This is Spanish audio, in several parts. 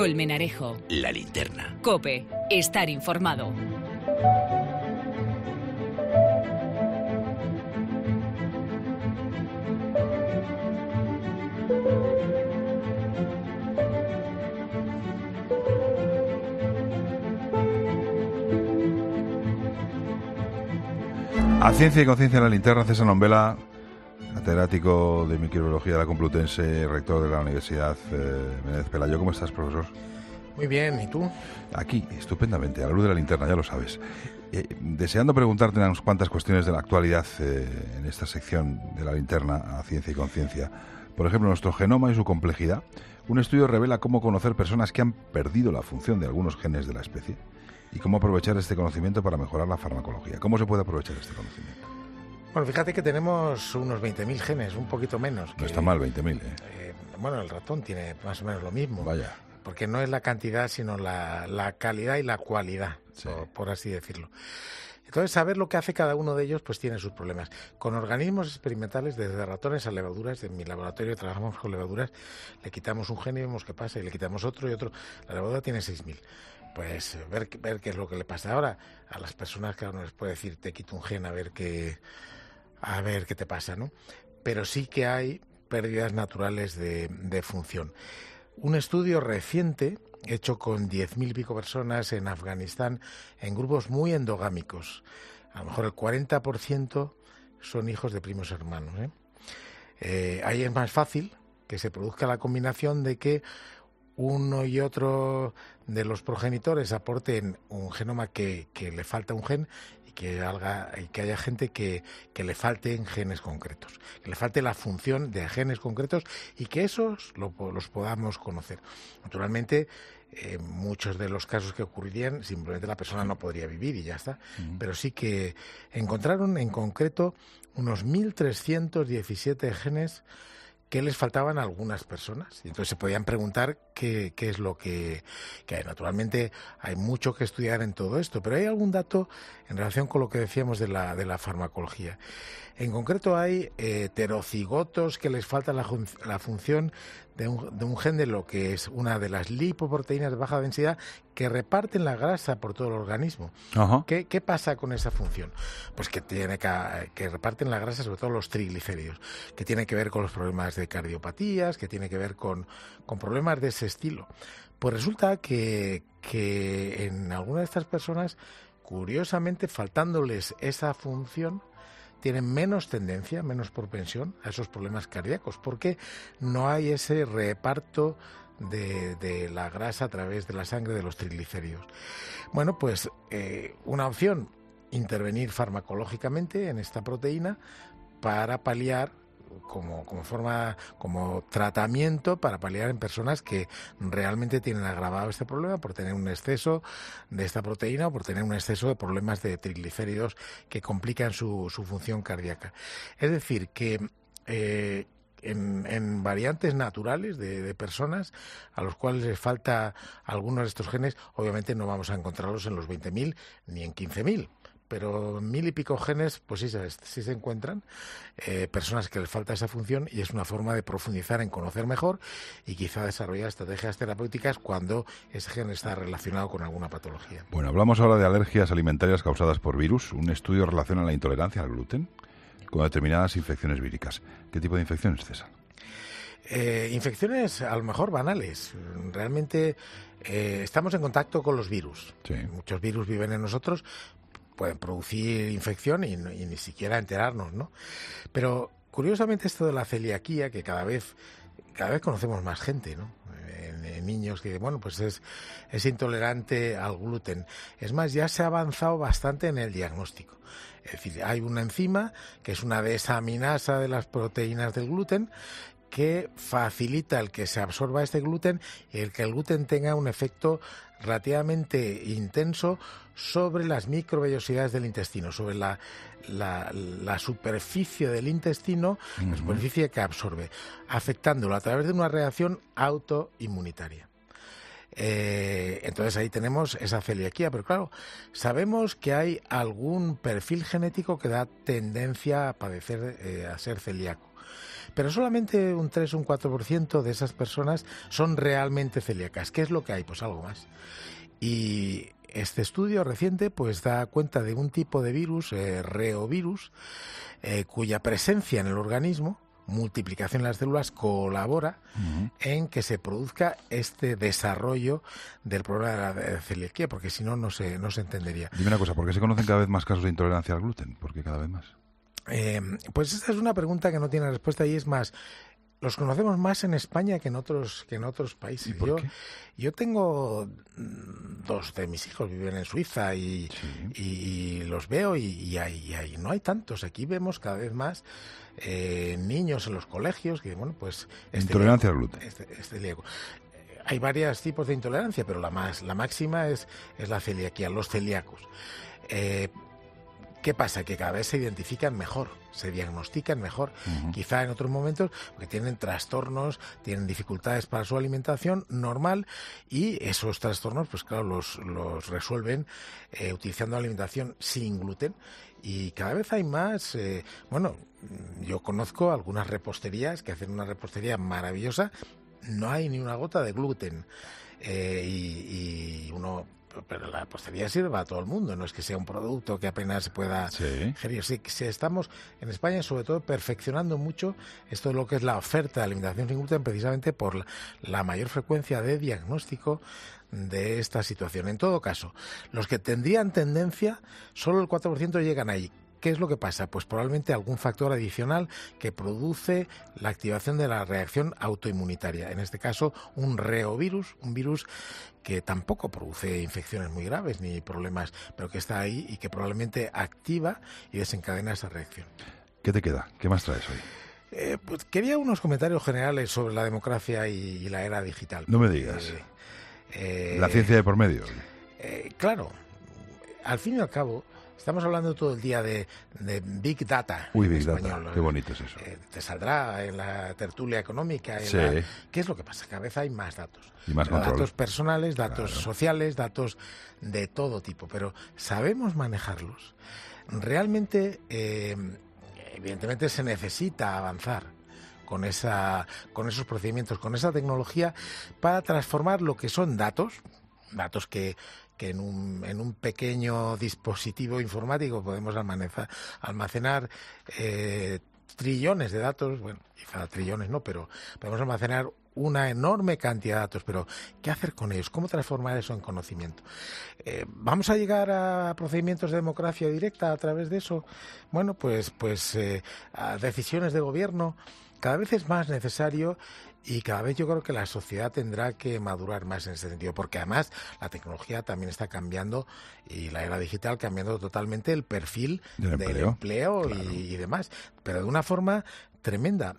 Colmenarejo. La Linterna. COPE. Estar informado. A Ciencia y Conciencia en la Linterna, César Nombela, catedrático de Microbiología de la Complutense, rector de la Universidad Menéndez Pelayo. ¿Cómo estás, profesor? Muy bien, ¿y tú? Aquí, estupendamente, a la luz de la linterna, ya lo sabes. Deseando preguntarte unas cuantas cuestiones de la actualidad en esta sección de la linterna a Ciencia y Conciencia. Por ejemplo, nuestro genoma y su complejidad. Un estudio revela cómo conocer personas que han perdido la función de algunos genes de la especie y cómo aprovechar este conocimiento para mejorar la farmacología. ¿Cómo se puede aprovechar este conocimiento? Bueno, fíjate que tenemos unos 20.000 genes, un poquito menos. No está mal, 20.000, bueno, el ratón tiene más o menos lo mismo. Vaya. Porque no es la cantidad, sino la calidad y la cualidad, sí, por así decirlo. Entonces, saber lo que hace cada uno de ellos, pues tiene sus problemas. Con organismos experimentales, desde ratones a levaduras, en mi laboratorio trabajamos con levaduras, le quitamos un gen y vemos qué pasa, y le quitamos otro y otro. La levadura tiene 6.000. Pues ver qué es lo que le pasa ahora a las personas, que uno les puede decir, te quito un gen a ver qué te pasa, ¿no? Pero sí que hay pérdidas naturales de función. Un estudio reciente, hecho con 10.000 y pico personas en Afganistán, en grupos muy endogámicos, a lo mejor el 40% son hijos de primos hermanos, ahí es más fácil que se produzca la combinación de que uno y otro de los progenitores aporten un genoma que le falta un gen y que haya gente que le falten genes concretos, que le falte la función de genes concretos y que esos los podamos conocer. Naturalmente, muchos de los casos que ocurrirían, simplemente la persona no podría vivir y ya está. Pero sí que encontraron en concreto unos 1.317 genes que les faltaban a algunas personas. Y entonces se podían preguntar qué es lo que hay. Naturalmente hay mucho que estudiar en todo esto, pero hay algún dato en relación con lo que decíamos de la farmacología. En concreto hay heterocigotos que les falta la función de un gen de lo que es una de las lipoproteínas de baja densidad que reparten la grasa por todo el organismo. Ajá. ¿Qué pasa con esa función? Pues que reparten la grasa, sobre todo los triglicéridos, que tiene que ver con los problemas de cardiopatías, que tiene que ver con problemas de ese estilo. Pues resulta que en algunas de estas personas, curiosamente, faltándoles esa función, tienen menos tendencia, menos propensión a esos problemas cardíacos, porque no hay ese reparto de la grasa a través de la sangre de los triglicéridos. Bueno, pues una opción, intervenir farmacológicamente en esta proteína para paliar como tratamiento para paliar en personas que realmente tienen agravado este problema por tener un exceso de esta proteína o por tener un exceso de problemas de triglicéridos que complican su función cardíaca. Es decir, que en variantes naturales de personas a los cuales les falta algunos de estos genes, obviamente no vamos a encontrarlos en los 20.000 ni en 15.000. Pero 1.000 y pico genes, pues sí se encuentran personas que les falta esa función y es una forma de profundizar en conocer mejor y quizá desarrollar estrategias terapéuticas cuando ese gen está relacionado con alguna patología. Bueno, hablamos ahora de alergias alimentarias causadas por virus. Un estudio relaciona la intolerancia al gluten con determinadas infecciones víricas. ¿Qué tipo de infecciones, César? Infecciones a lo mejor banales. Realmente estamos en contacto con los virus. Sí. Muchos virus viven en nosotros, pueden producir infección y ni siquiera enterarnos, ¿no? Pero curiosamente esto de la celiaquía, que cada vez conocemos más gente, ¿no? En niños que, bueno, pues es intolerante al gluten. Es más, ya se ha avanzado bastante en el diagnóstico. Es decir, hay una enzima que es una desaminasa de las proteínas del gluten que facilita el que se absorba este gluten y el que el gluten tenga un efecto relativamente intenso sobre las microvellosidades del intestino, sobre la superficie del intestino, la superficie que absorbe, afectándolo a través de una reacción autoinmunitaria. Entonces ahí tenemos esa celiaquía, pero claro, sabemos que hay algún perfil genético que da tendencia a padecer, a ser celíaco. Pero solamente un 3 o un 4% de esas personas son realmente celíacas. ¿Qué es lo que hay? Pues algo más. Y este estudio reciente pues da cuenta de un tipo de virus, reovirus, cuya presencia en el organismo, multiplicación en las células, colabora en que se produzca este desarrollo del problema de la celiaquía, porque si no, no se entendería. Dime una cosa, ¿por qué se conocen cada vez más casos de intolerancia al gluten? ¿Por qué cada vez más? Pues esta es una pregunta que no tiene respuesta y es más, los conocemos más en España que en otros países. ¿Y por qué? Yo tengo 2 de mis hijos viven en Suiza y los veo y no hay tantos. Aquí vemos cada vez más niños en los colegios que, bueno, pues... Intolerancia al gluten. Hay varios tipos de intolerancia, pero la máxima es la celiaquía, los celíacos. ¿Qué pasa? Que cada vez se identifican mejor, se diagnostican mejor. Quizá en otros momentos, porque tienen trastornos, tienen dificultades para su alimentación normal y esos trastornos, pues claro, los resuelven utilizando alimentación sin gluten. Y cada vez hay más, yo conozco algunas reposterías que hacen una repostería maravillosa, no hay ni una gota de gluten pero la repostería sirve para todo el mundo, no es que sea un producto que apenas se pueda ingerir. Sí, estamos en España sobre todo perfeccionando mucho esto de lo que es la oferta de alimentación sin gluten, precisamente por la mayor frecuencia de diagnóstico de esta situación. En todo caso, los que tendrían tendencia, solo el 4% llegan ahí. ¿Qué es lo que pasa? Pues probablemente algún factor adicional que produce la activación de la reacción autoinmunitaria. En este caso, un reovirus, un virus que tampoco produce infecciones muy graves ni problemas, pero que está ahí y que probablemente activa y desencadena esa reacción. ¿Qué te queda? ¿Qué más traes hoy? Pues quería unos comentarios generales sobre la democracia y la era digital. No me digas. La ciencia de por medio. Claro, al fin y al cabo, estamos hablando todo el día de Big Data. Uy, Big español. Data, qué bonito es eso. Te saldrá en la tertulia económica. ¿Qué es lo que pasa? Cada vez hay más datos. Y más control. Datos personales, datos sociales, datos de todo tipo. Pero ¿sabemos manejarlos? Realmente, evidentemente, se necesita avanzar con esos procedimientos, con esa tecnología, para transformar lo que son datos que en un pequeño dispositivo informático podemos almacenar trillones de datos, bueno, quizá trillones no, pero podemos almacenar una enorme cantidad de datos, pero ¿qué hacer con ellos? ¿Cómo transformar eso en conocimiento? ¿Vamos a llegar a procedimientos de democracia directa a través de eso? Bueno, pues a decisiones de gobierno. Cada vez es más necesario y cada vez yo creo que la sociedad tendrá que madurar más en ese sentido, porque además la tecnología también está cambiando y la era digital cambiando totalmente el perfil del empleo claro. y demás, pero de una forma tremenda.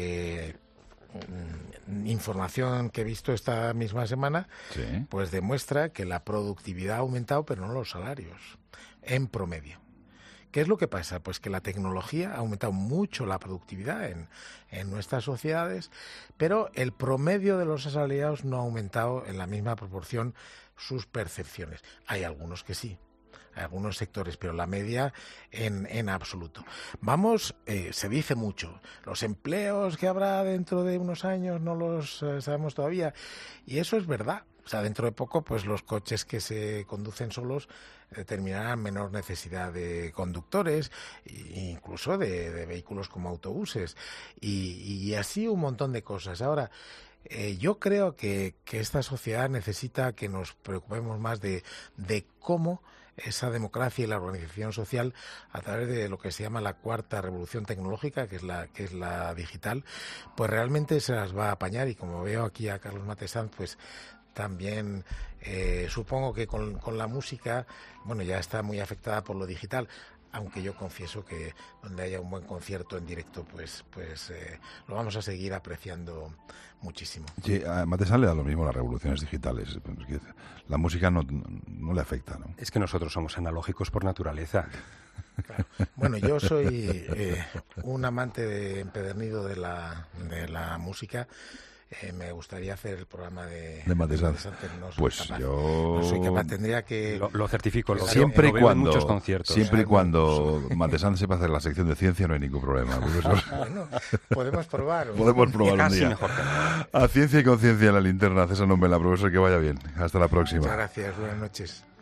Información que he visto esta misma semana pues demuestra que la productividad ha aumentado, pero no los salarios, en promedio. ¿Qué es lo que pasa? Pues que la tecnología ha aumentado mucho la productividad en nuestras sociedades, pero el promedio de los asalariados no ha aumentado en la misma proporción sus percepciones. Hay algunos que sí, hay algunos sectores, pero la media en absoluto. Se dice mucho, los empleos que habrá dentro de unos años no los sabemos todavía, y eso es verdad. O sea, dentro de poco, pues los coches que se conducen solos determinarán menor necesidad de conductores, incluso de vehículos como autobuses, y así un montón de cosas. Ahora, yo creo que esta sociedad necesita que nos preocupemos más de cómo esa democracia y la organización social, a través de lo que se llama la cuarta revolución tecnológica, que es la digital, pues realmente se las va a apañar. Y como veo aquí a Carlos Matesanz, pues también supongo que con la música, bueno, ya está muy afectada por lo digital, aunque yo confieso que donde haya un buen concierto en directo, pues lo vamos a seguir apreciando muchísimo. Sí, a Matesanz le da lo mismo las revoluciones digitales. La música no le afecta, ¿no? Es que nosotros somos analógicos por naturaleza. Claro. Bueno, yo soy un amante empedernido de la música. me gustaría hacer el programa de Matesanz. No soy Pues capaz. yo... No soy capaz, tendría que... Lo certifico, siempre y lo veo en cuando, muchos conciertos. siempre y cuando Matesanz sepa hacer la sección de ciencia, no hay ningún problema. Bueno, podemos probar. Podemos probar un Casi día. mejor que no. A Ciencia y Conciencia en la Linterna. César Nombela, profesor, que vaya bien. Hasta la próxima. Muchas gracias, buenas noches.